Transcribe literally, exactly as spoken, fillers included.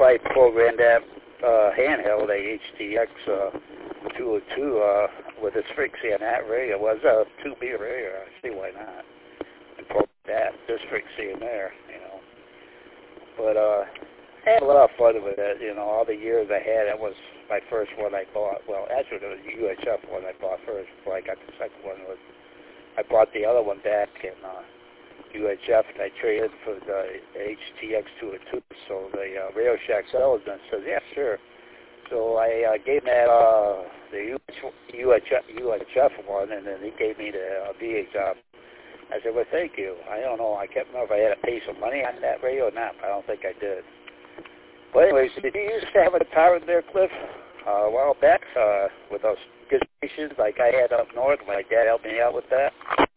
probably programmed that uh, handheld, the H T X uh, two oh two, uh, with its frequency on that radio. It was a two B radio. I see why not. And program that, this frequency in there, you know. But uh, I had a lot of fun with it, you know. All the years I had, it was my first one I bought. Well, actually, it was the U H F one I bought first before I got the second one. It was, I bought the other one back in uh, U H F, and I traded for the H T X two oh two. So the uh, Radio Shack salesman says, yeah, sure. So I uh, gave him that, uh, the U H F one, and then he gave me the uh, V H F. I said, well, thank you. I don't know. I can't remember if I had to pay some money on that radio or not. I don't think I did. But anyways, did you used to have a tower there, Cliff, uh, a while back uh, with those good stations like I had up north? My dad helped me out with that.